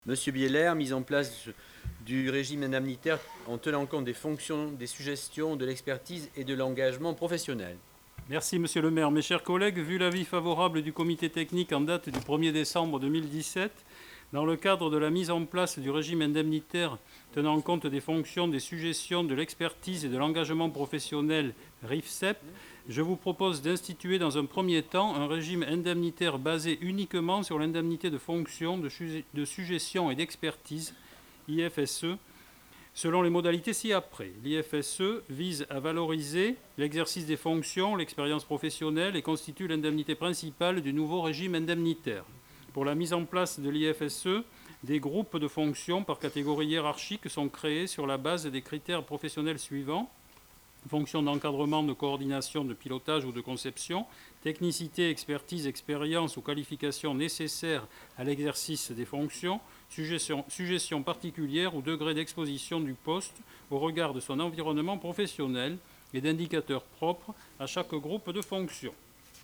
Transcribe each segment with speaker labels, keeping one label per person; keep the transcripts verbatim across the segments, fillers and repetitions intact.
Speaker 1: Monsieur Bieler, mise en place du régime indemnitaire en tenant compte des fonctions, des suggestions, de l'expertise et de l'engagement professionnel.
Speaker 2: Merci Monsieur le maire. Mes chers collègues, vu l'avis favorable du comité technique en date du premier décembre deux mille dix-sept, dans le cadre de la mise en place du régime indemnitaire tenant compte des fonctions, des suggestions, de l'expertise et de l'engagement professionnel RIFSEP, je vous propose d'instituer dans un premier temps un régime indemnitaire basé uniquement sur l'indemnité de fonction, de suggestion et d'expertise, I F S E, selon les modalités ci-après. L'I F S E vise à valoriser l'exercice des fonctions, l'expérience professionnelle et constitue l'indemnité principale du nouveau régime indemnitaire. Pour la mise en place de l'I F S E, des groupes de fonctions par catégorie hiérarchique sont créés sur la base des critères professionnels suivants: fonctions d'encadrement, de coordination, de pilotage ou de conception, technicité, expertise, expérience ou qualification nécessaires à l'exercice des fonctions, suggestion, suggestion particulière ou degré d'exposition du poste au regard de son environnement professionnel et d'indicateurs propres à chaque groupe de fonctions.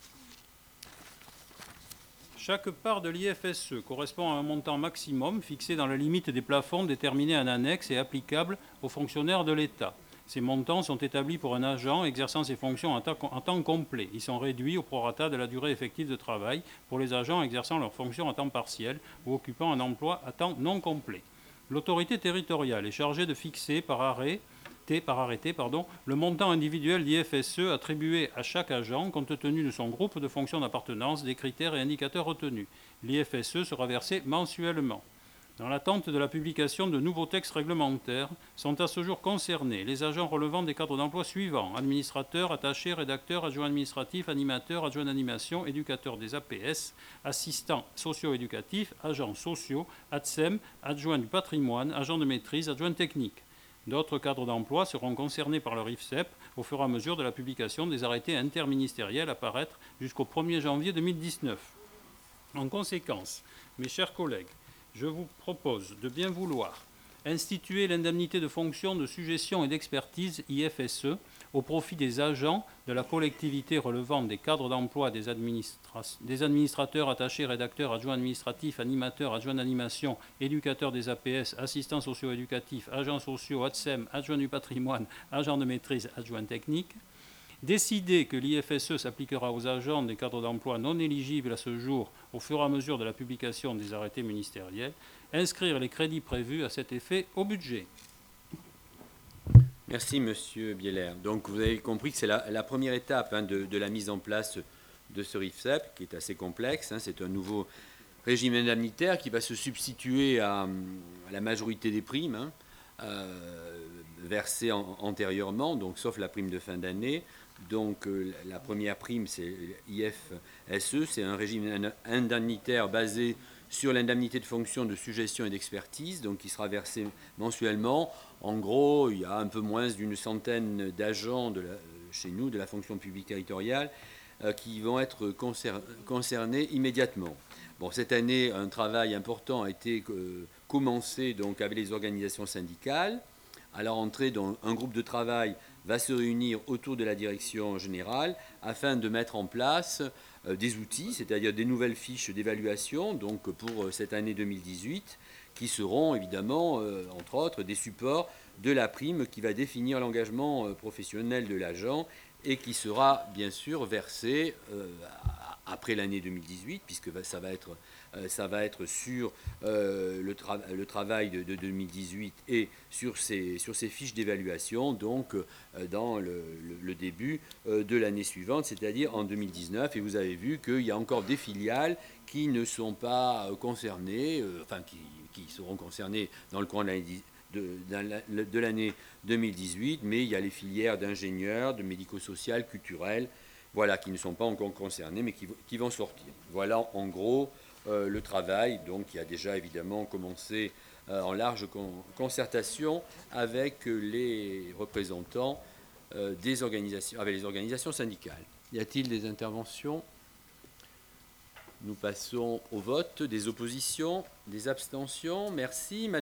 Speaker 2: Chaque part de l'I F S E correspond à un montant maximum fixé dans la limite des plafonds déterminés en annexe et applicables aux fonctionnaires de l'État. Ces montants sont établis pour un agent exerçant ses fonctions en temps complet. Ils sont réduits au prorata de la durée effective de travail pour les agents exerçant leurs fonctions à temps partiel ou occupant un emploi à temps non complet. L'autorité territoriale est chargée de fixer par arrêt par arrêté pardon, le montant individuel d'I F S E attribué à chaque agent compte tenu de son groupe de fonctions d'appartenance, des critères et indicateurs retenus. L'I F S E sera versé mensuellement. Dans l'attente de la publication de nouveaux textes réglementaires, sont à ce jour concernés les agents relevant des cadres d'emploi suivants: administrateurs, attachés, rédacteurs, adjoints administratifs, animateurs, adjoints d'animation, éducateurs des A P S, assistants socio-éducatifs, agents sociaux, A T S E M, adjoints du patrimoine, agents de maîtrise, adjoints techniques. D'autres cadres d'emploi seront concernés par le RIFSEP au fur et à mesure de la publication des arrêtés interministériels à paraître jusqu'au premier janvier deux mille dix-neuf. En conséquence, mes chers collègues, je vous propose de bien vouloir instituer l'indemnité de fonction, de suggestion et d'expertise I F S E au profit des agents de la collectivité relevant des cadres d'emploi des, administra des administrateurs, attachés, rédacteurs, adjoints administratifs, animateurs, adjoints d'animation, éducateurs des A P S, assistants socio-éducatifs, agents sociaux, A T S E M, adjoints du patrimoine, agents de maîtrise, adjoints techniques. Décider que l'I F S E s'appliquera aux agents des cadres d'emploi non éligibles à ce jour au fur et à mesure de la publication des arrêtés ministériels. Inscrire les crédits prévus à cet effet au budget.
Speaker 1: Merci Monsieur Bieler. Donc vous avez compris que c'est la, la première étape hein, de, de la mise en place de ce RIFSEP qui est assez complexe. Hein. C'est un nouveau régime indemnitaire qui va se substituer à, à la majorité des primes hein, euh, versées en, antérieurement, donc sauf la prime de fin d'année. Donc euh, la première prime, c'est I F S E, c'est un régime indemnitaire basé sur l'indemnité de fonction, de suggestion et d'expertise, donc qui sera versé mensuellement. En gros, il y a un peu moins d'une centaine d'agents chez nous, de la fonction publique territoriale, euh, qui vont être concer concernés immédiatement. Bon, cette année, un travail important a été euh, commencé donc, avec les organisations syndicales. À la rentrée, donc, un groupe de travail va se réunir autour de la direction générale afin de mettre en place euh, des outils, c'est-à-dire des nouvelles fiches d'évaluation donc pour euh, cette année deux mille dix-huit, qui seront évidemment, euh, entre autres, des supports de la prime qui va définir l'engagement euh, professionnel de l'agent et qui sera bien sûr versé euh, après l'année deux mille dix-huit, puisque ça va être, euh, ça va être sur euh, le, tra le travail de, de deux mille dix-huit et sur ces, sur ces fiches d'évaluation, donc euh, dans le, le, le début euh, de l'année suivante, c'est-à-dire en deux mille dix-neuf. Et vous avez vu qu'il y a encore des filiales qui ne sont pas concernées, euh, enfin qui, qui seront concernées dans le courant de l'année de, de l'année deux mille dix-huit, mais il y a les filières d'ingénieurs, de médico-social, culturel, voilà, qui ne sont pas encore concernés, mais qui, qui vont sortir. Voilà, en gros, euh, le travail, donc, qui a déjà évidemment commencé euh, en large con concertation avec les représentants euh, des organisations, avec les organisations syndicales. Y a-t-il des interventions? Nous passons au vote. Des oppositions, des abstentions. Merci.